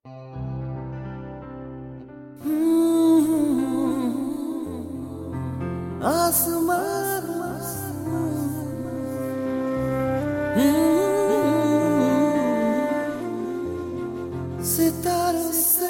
आसमान सितारों से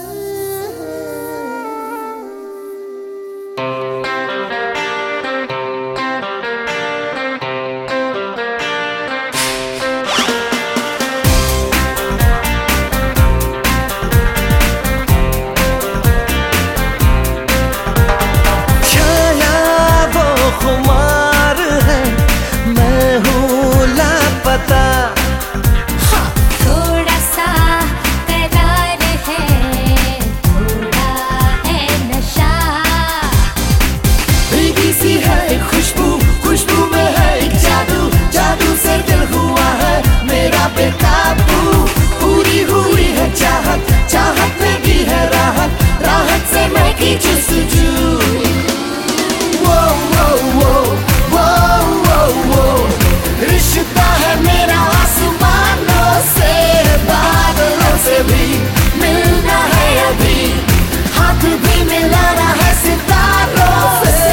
रिश्ता है मेरा आसमानों से, बादलों से भी मिलना है अभी, हाथ भी मिलाना है सितारों से।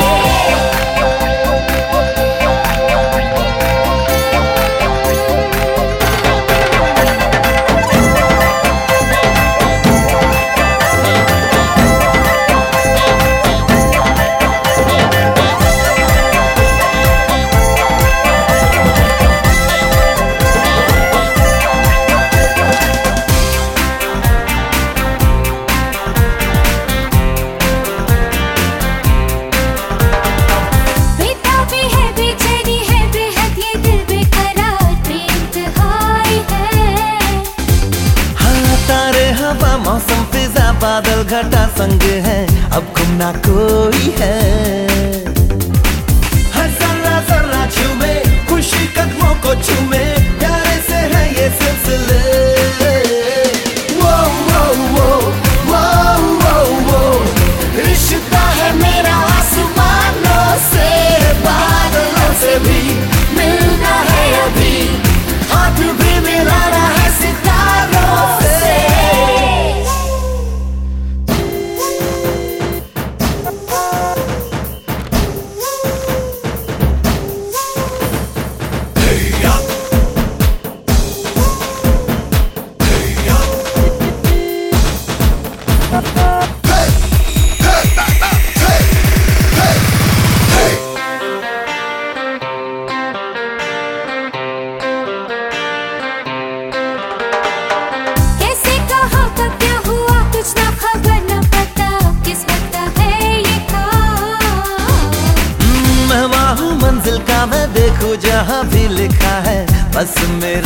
मौसम फिजा बादल घटा संग है, अब गुम ना कोई है। हर जर्रा जर्रा झूमे, खुशी कदमों को चूमे, प्यारे से है ये सिलसिले। वो वो वो वो वो वो रिश्ता है मेरा आसमानों से, बादलों से भी मिलना है अभी, हाथ भी मिलाना है सितारों से। मंजिल का मैं देखूं जहाँ भी लिखा है, बस मेरा